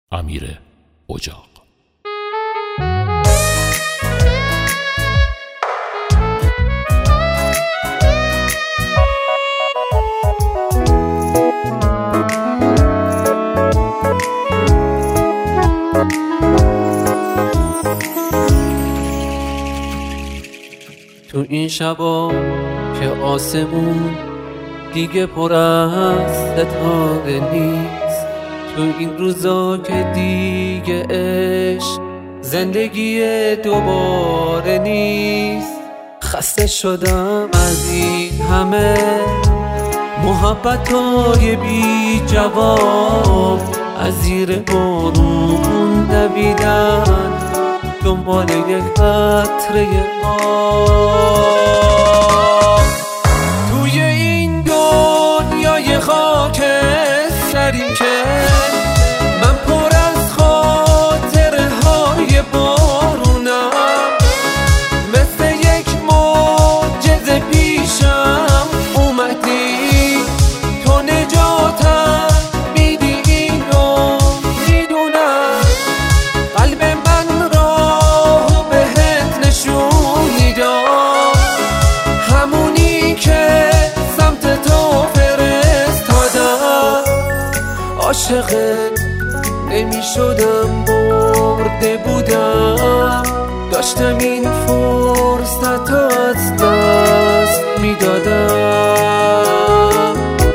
امیر اجاق. تو این شبا که آسمون دیگه پر از ستاره نیست، تو این روزا که دیگه عشق زندگی دوباره نیست، خسته شدم از این همه محبتای بی جواب، از زیر بارون دویدن دنبال یک قطره آب. توی این دنیای خاکستری که من پر از خاطره های بارونم، مثل یک معجزه پیشم اومدی، تو نجاتم میدی اینو میدونم، قلب من راهو بهت نشونی داد، همونی که سمت تو فرستادم. عاشقت نمیشدم، برده بودم، داشتم این فرصت از دست میدادم.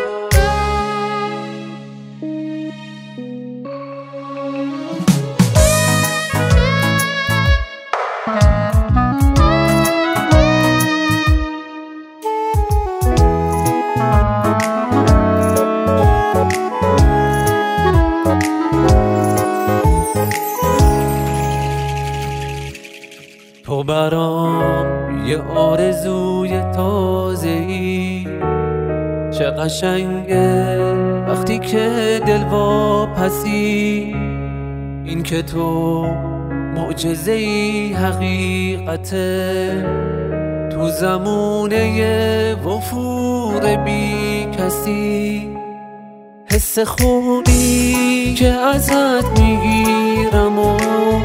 تو برام یه آرزوی تازه‌ای، چه قشنگه وقتی که دل واپسی، این که تو معجزه‌ای حقیقته، تو زمونه وفور بی کسی، حس خوبی که ازت میگیرم و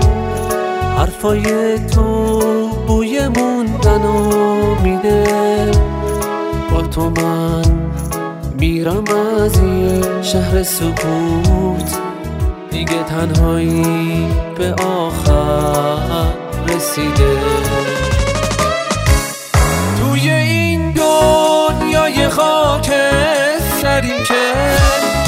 حرفای تو بوی موندنو میده، با تو من میرم از این شهر سکوت، دیگه تنهایی به آخر رسیده. توی این دنیای خاکستری که